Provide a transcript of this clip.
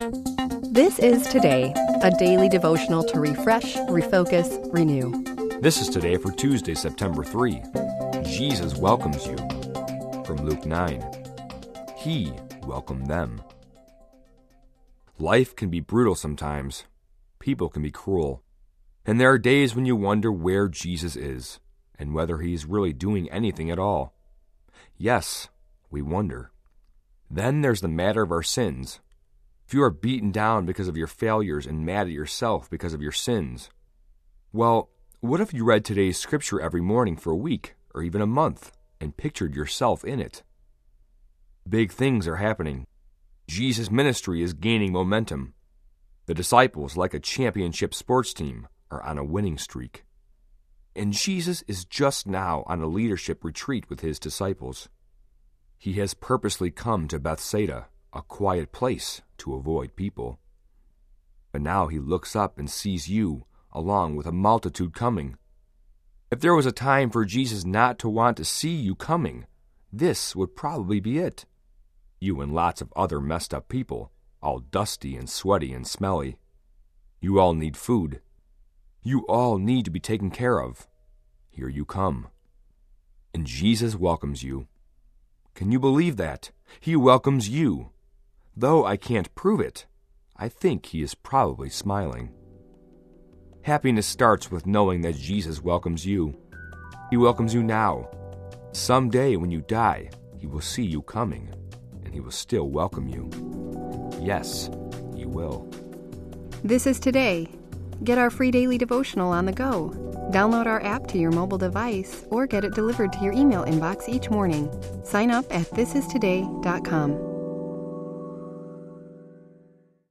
This is Today, a daily devotional to refresh, refocus, renew. This is Today for Tuesday, September 3. Jesus welcomes you. From Luke 9. He welcomed them. Life can be brutal sometimes. People can be cruel. And there are days when you wonder where Jesus is and whether he is really doing anything at all. Yes, we wonder. Then there's the matter of our sins. If you are beaten down because of your failures and mad at yourself because of your sins, well, what if you read today's scripture every morning for a week or even a month and pictured yourself in it? Big things are happening. Jesus' ministry is gaining momentum. The disciples, like a championship sports team, are on a winning streak. And Jesus is just now on a leadership retreat with his disciples. He has purposely come to Bethsaida, a quiet place, to avoid people. But now he looks up and sees you, along with a multitude coming. If there was a time for Jesus not to want to see you coming, this would probably be it. You and lots of other messed up people, all dusty and sweaty and smelly. You all need food. You all need to be taken care of. Here you come. And Jesus welcomes you. Can you believe that? He welcomes you. Though I can't prove it, I think he is probably smiling. Happiness starts with knowing that Jesus welcomes you. He welcomes you now. Someday when you die, he will see you coming, and he will still welcome you. Yes, he will. This is Today. Get our free daily devotional on the go. Download our app to your mobile device or get it delivered to your email inbox each morning. Sign up at thisistoday.com.